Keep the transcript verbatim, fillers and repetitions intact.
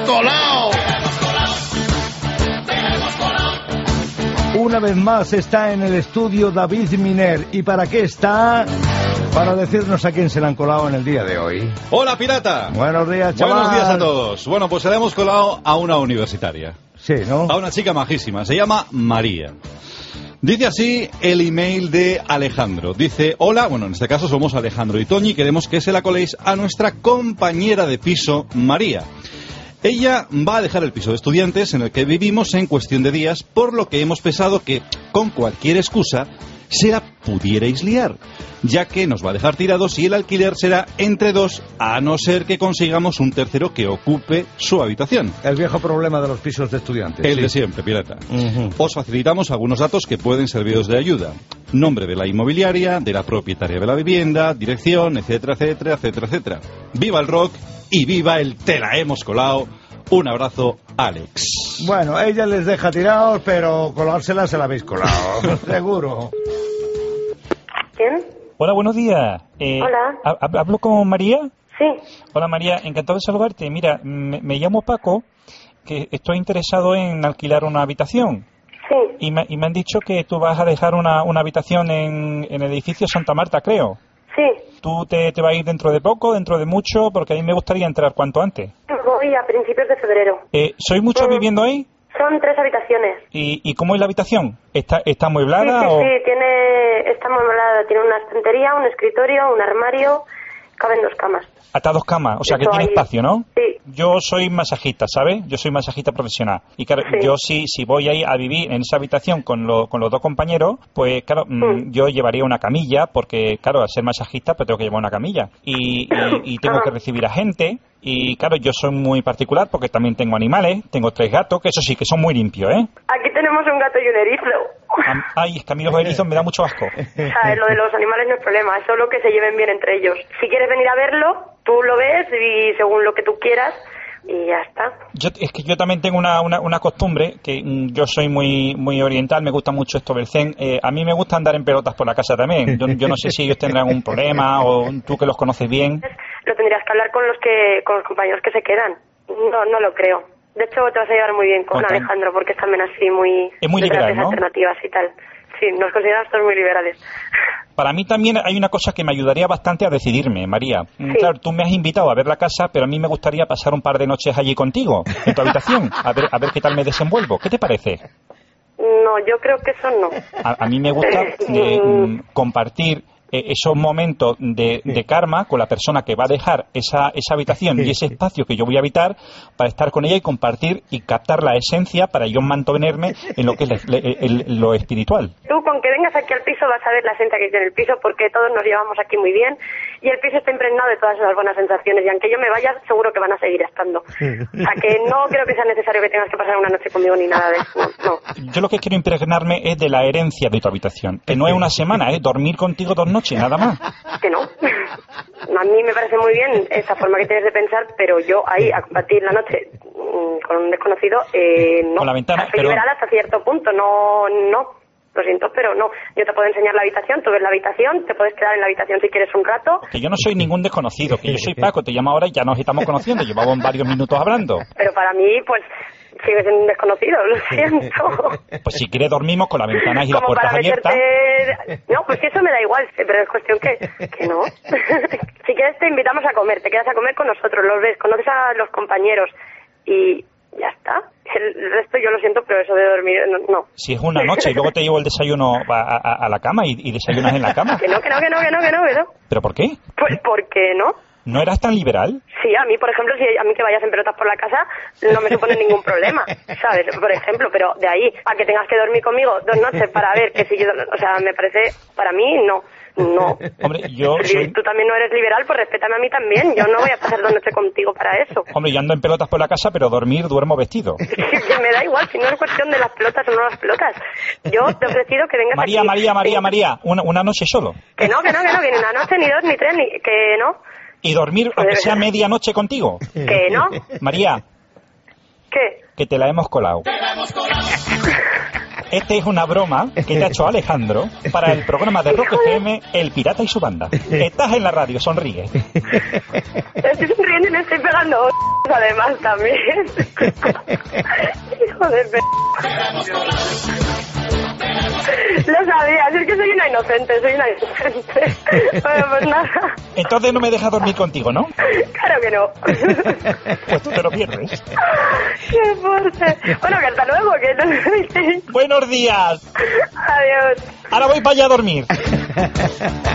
colado! Una vez más está en el estudio David Miner. ¿Y para qué está? Para decirnos a quién se le han colado en el día de hoy. ¡Hola, pirata! Buenos días, chaval. Buenos días a todos. Bueno, pues se le hemos colado a una universitaria. Sí, ¿no? A una chica majísima. Se llama María. Dice así el email de Alejandro. Dice, hola, bueno, en este caso somos Alejandro y Toñi. Queremos que se la coléis a nuestra compañera de piso, María. Ella va a dejar el piso de estudiantes en el que vivimos en cuestión de días, por lo que hemos pensado que, con cualquier excusa, se la pudierais liar, ya que nos va a dejar tirados y el alquiler será entre dos, a no ser que consigamos un tercero que ocupe su habitación. El viejo problema de los pisos de estudiantes. El sí. de siempre, pirata. Uh-huh. Os facilitamos algunos datos que pueden serviros de ayuda. Nombre de la inmobiliaria, de la propietaria de la vivienda, dirección, etcétera, etcétera, etcétera, etcétera. ¡Viva el rock y viva el te la hemos colado! Un abrazo, Alex. Bueno, ella les deja tirados, pero colársela se la habéis colado, seguro. ¿Quién? Hola, buenos días. Eh, Hola. ¿Hablo con María? Sí. Hola, María, encantado de saludarte. Mira, me, me llamo Paco, que estoy interesado en alquilar una habitación. Sí. Y me, y me han dicho que tú vas a dejar una, una habitación en, en el edificio Santa Marta, creo. Sí. ¿Tú te, te vas a ir dentro de poco, dentro de mucho? Porque a mí me gustaría entrar cuanto antes. Voy a principios de febrero. Eh, ¿Sois muchos Mm. viviendo ahí? Son tres habitaciones. ¿Y, ¿Y cómo es la habitación? ¿Está, está Sí, amueblada sí, o...? sí, tiene, está amueblada. Tiene una estantería, un escritorio, un armario. Caben dos camas. Hasta dos camas, o sea que Eso tiene ahí. espacio, ¿no? Sí. Yo soy masajista, ¿sabes? Yo soy masajista profesional. Y claro, Sí. yo sí, si voy ahí a vivir en esa habitación con, lo, con los dos compañeros, pues claro, mm, Mm. yo llevaría una camilla, porque claro, al ser masajista, pues tengo que llevar una camilla. Y, y, y tengo Ajá. que recibir a gente. Y claro, yo soy muy particular porque también tengo animales. Tengo tres gatos, que eso sí, que son muy limpios, ¿eh? Aquí tenemos un gato y un erizo. Am- Ay, es que a mí los erizos me da mucho asco. O sea, lo de los animales no es problema, es solo que se lleven bien entre ellos. Si quieres venir a verlo, tú lo ves y según lo que tú quieras y ya está. Yo, es que yo también tengo una, una, una costumbre, que mm, yo soy muy muy oriental, me gusta mucho esto del zen. Eh, a mí me gusta andar en pelotas por la casa también. Yo, yo no sé si ellos tendrán un problema o tú que los conoces bien. Lo tendrías que hablar con los que con los compañeros que se quedan. No, no lo creo. De hecho, te vas a llevar muy bien con Con- Alejandro porque es también así muy... Es muy de liberal, terapias ¿no? alternativas y tal. Sí, nos consideramos todos muy liberales. Para mí también hay una cosa que me ayudaría bastante a decidirme, María. Mm, Sí. Claro, tú me has invitado a ver la casa, pero a mí me gustaría pasar un par de noches allí contigo, en tu habitación, a ver, a ver qué tal me desenvuelvo. ¿Qué te parece? No, yo creo que eso no. A, a mí me gusta eh, mm, compartir eh, esos momentos de, de karma con la persona que va a dejar esa, esa habitación y ese espacio que yo voy a habitar para estar con ella y compartir y captar la esencia para yo mantenerme en lo que es le- le- el- lo espiritual. Tú con que vengas aquí al piso vas a ver la esencia que tiene el piso porque todos nos llevamos aquí muy bien y el piso está impregnado de todas esas buenas sensaciones y aunque yo me vaya seguro que van a seguir estando. O sea que no creo que sea necesario que tengas que pasar una noche conmigo ni nada de eso. No, no. Yo lo que quiero impregnarme es de la herencia de tu habitación, que no es una semana, es dormir contigo dos noches, nada más. Que no. A mí me parece muy bien esa forma que tienes de pensar, pero yo ahí a compartir la noche mm, con un desconocido, eh, no. Con la ventana, O sea, soy pero- liberal hasta cierto punto, no, no. Lo siento, pero no. Yo te puedo enseñar la habitación, tú ves la habitación, te puedes quedar en la habitación si quieres un rato, Que yo no soy ningún desconocido, que yo soy Paco, te llamo ahora y ya nos estamos conociendo, llevamos varios minutos hablando. pero para mí, pues, sigues siendo un desconocido, lo siento. Pues si quieres dormimos con las ventanas y las Como puertas para abiertas. meterte... No, pues que eso me da igual, pero es cuestión que, que no. Si quieres te invitamos a comer, te quedas a comer con nosotros, los ves, conoces a los compañeros y ya está. El resto yo lo siento, pero eso de dormir, no. no. Si es una noche y luego te llevo el desayuno a, a- a la cama y, y desayunas en la cama. Que no, que no, que no, que no, que no, que no. ¿Pero por qué? Pues porque no. ¿No eras tan liberal? Sí, a mí, por ejemplo, si a mí que vayas en pelotas por la casa no me supone ningún problema, ¿sabes? Por ejemplo, pero de ahí a que tengas que dormir conmigo dos noches para ver que si yo... O sea, me parece... Para mí, no. No. Hombre, yo Si soy... tú también no eres liberal, pues respétame a mí también. Yo no voy a pasar dos noches contigo para eso. Hombre, yo ando en pelotas por la casa, pero dormir duermo vestido. Que me da igual, si no es cuestión de las pelotas o no las pelotas. Yo te he ofrecido que vengas María, aquí. María, María, Eh, María, una, una noche solo. Que no, que no, que no, que ni una noche, ni dos, ni tres, ni... Que no, Y dormir, aunque sea medianoche contigo. que no. María, ¿Qué? que te la hemos colado. Esta es una broma que te ha hecho Alejandro para el programa de Rock F M, El Pirata y su banda. Estás en la radio, sonríe. Estoy sonriendo y me estoy pegando. Los además también. Hijo de p... Lo sabía, es que soy una inocente, soy una inocente. Bueno, pues nada. Entonces no me dejas dormir contigo, ¿no? Claro que no. Pues tú te lo pierdes. Qué fuerte. Bueno, que hasta luego, que no... Buenos días. Adiós. Ahora voy para allá a dormir.